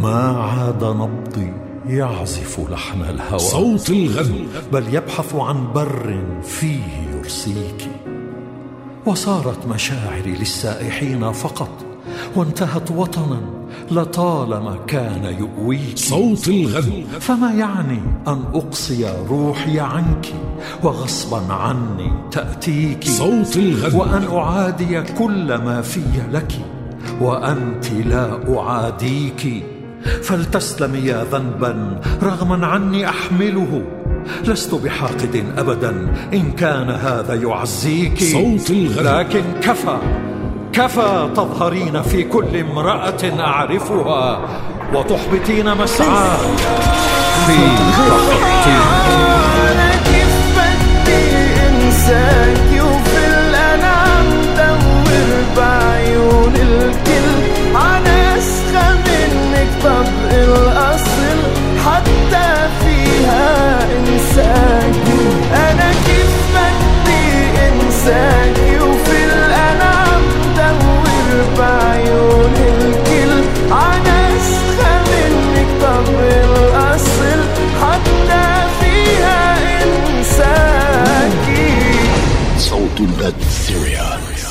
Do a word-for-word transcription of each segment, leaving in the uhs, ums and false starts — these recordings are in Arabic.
ما عاد نبضي يعزف لحن الهوى، صوت الغد بل يبحث عن بر فيه يرسيك. وصارت مشاعري للسائحين فقط، وانتهت وطنا لطالما كان يؤويك. صوت الغد فما يعني أن أقصي روحي عنك وغصبا عني تأتيك. صوت الغد وأن أعادي كل ما في لك وأنت لا أعاديك. فلتسلمي يا ذنبا رغما عني أحمله، لست بحاقد أبدا إن كان هذا يعزيك. صوت الغد لكن كفى كفى تظهرين في كل امرأة أعرفها وتحبطين مسعى في تخطيك. أنا كيف بدي إنساكي وفي الأنام دور بعيون الكل على أسخى منك طبق الأصل حتى فيها إنساكي. أنا كيف بدي إنساكي وفي الأنام دور بعيون الكل على أسخى منك طبق الأصل حتى فيها إنساكي. صوت الغد سيريا.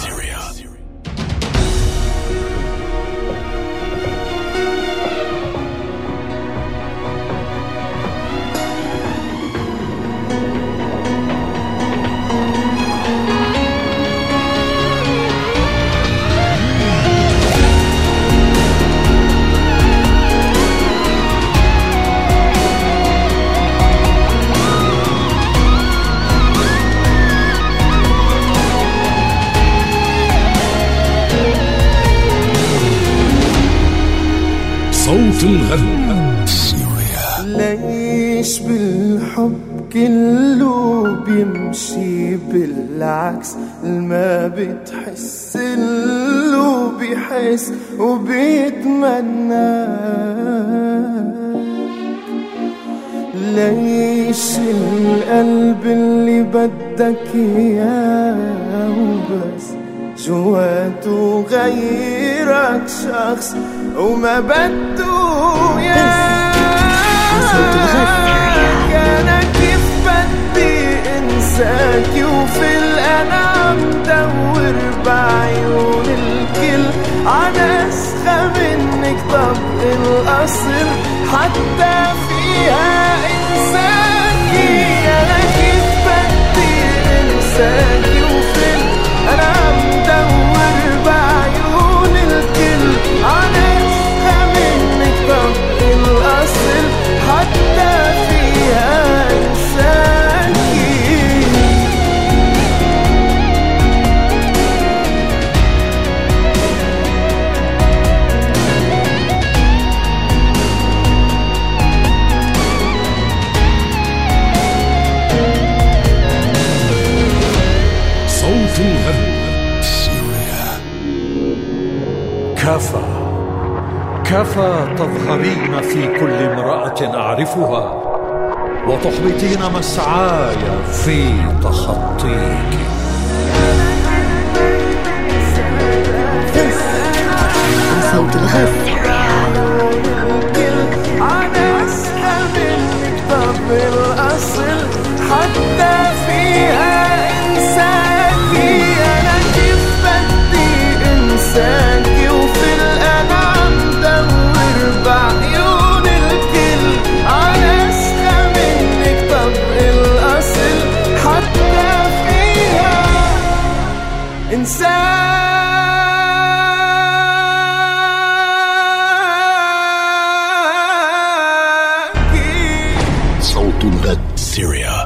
صوت الغد ليش بالحب كله بيمشي بالعكس، ما بتحس له بيحس وبيتمنى. ليش القلب اللي بدك اياه وبس جواته غيرك شخص وما بده ياك. أنا كيف بدي إنساكي وفي الأنام دور بعيون الكل على أسخى منك طبق الأصل حتى فيها إنساكي. أنا كيف بدي إنساكي وفي الأنام دور بعيون الكل على أسخى منك طبق الأصل حتى فيها إنساكي. صوت الغد كفى كفى تظهرين في كل امرأة أعرفها وتحبطين مسعاي في تخطيك. صوت الغد على أسخى منك طب الأصل حتى فيها إنساكي. أنا كيف بدي إنساكي وفي الأنام دور بعيون الكل على أسخى منك طب الأصل حتى فيها إنساكي. صوت الغد سيريا.